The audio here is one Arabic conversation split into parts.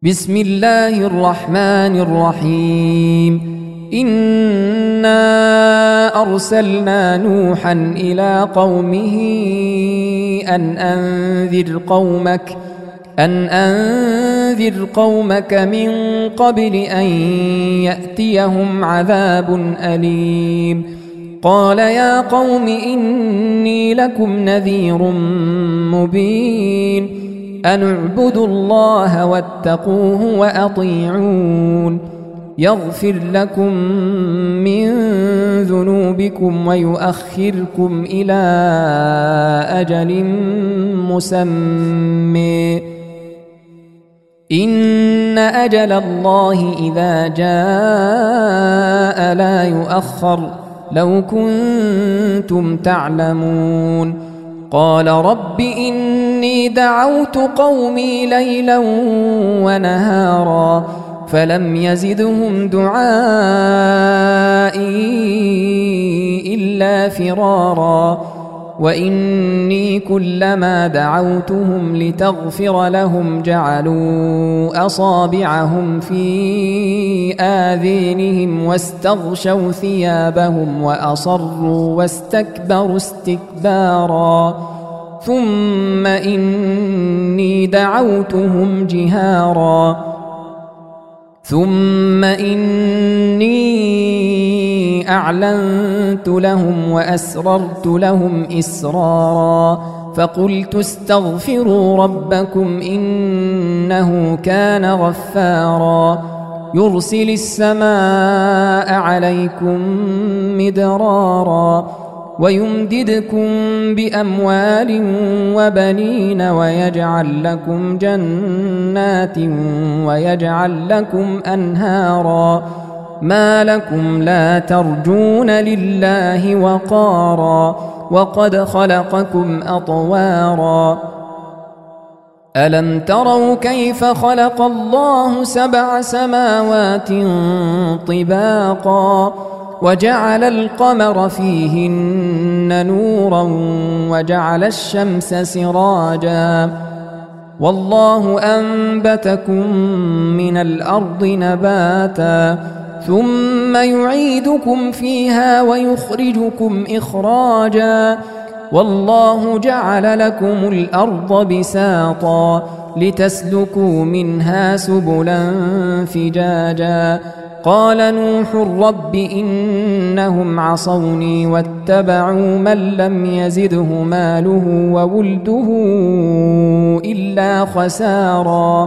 بسم الله الرحمن الرحيم. إنا أرسلنا نوحا إلى قومه أن أنذر قومك من قبل أن يأتيهم عذاب أليم. قال يا قوم إني لكم نذير مبين أن اعبدوا الله واتقوه وأطيعون يغفر لكم من ذنوبكم ويؤخركم إلى أجل مسمى إن أجل الله إذا جاء لا يؤخر لو كنتم تعلمون. قال رب إني دعوت قومي ليلا ونهارا فلم يزدهم دعائي إلا فرارا وإني كلما دعوتهم لتغفر لهم جعلوا أصابعهم في آذينهم واستغشوا ثيابهم وأصروا واستكبروا استكبارا ثم إني دعوتهم جهارا ثم إني أعلنت لهم وأسررت لهم إسرارا فقلت استغفروا ربكم إنه كان غفارا يرسل السماء عليكم مدرارا ويمددكم بأموال وبنين ويجعل لكم جنات ويجعل لكم أنهارا ما لكم لا ترجون لله وقارا وقد خلقكم أطوارا ألم تروا كيف خلق الله 7 سماوات طباقا وجعل القمر فيهن نورا وجعل الشمس سراجا والله أنبتكم من الأرض نباتا ثم يعيدكم فيها ويخرجكم إخراجا والله جعل لكم الأرض بساطا لتسلكوا منها سبلا فجاجا قال نوح رب إنهم عصوني واتبعوا من لم يزده ماله وولده إلا خسارا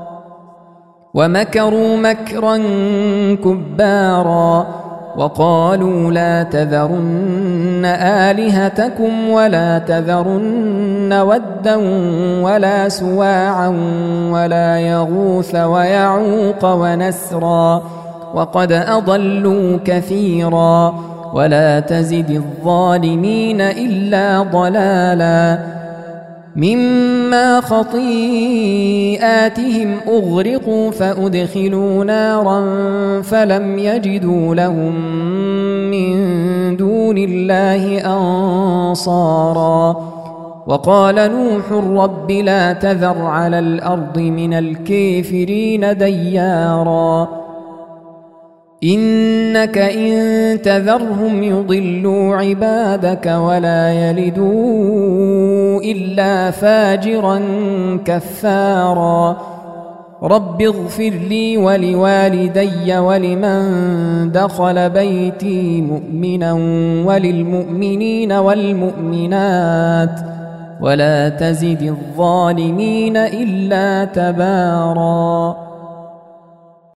ومكروا مكرا كبارا وقالوا لا تذرن آلهتكم ولا تذرن ودا ولا سواعا ولا يغوث ويعوق ونسرا وقد أضلوا كثيرا ولا تزد الظالمين إلا ضلالا مما خطيئاتهم أغرقوا فأدخلوا نارا فلم يجدوا لهم من دون الله أنصارا وقال نوح رب لا تذر على الأرض من الكافرين ديارا إنك إن تذرهم يضلوا عبادك ولا يلدوا إلا فاجرا كفارا رب اغفر لي ولوالدي ولمن دخل بيتي مؤمنا وللمؤمنين والمؤمنات ولا تزد الظالمين إلا تبارا.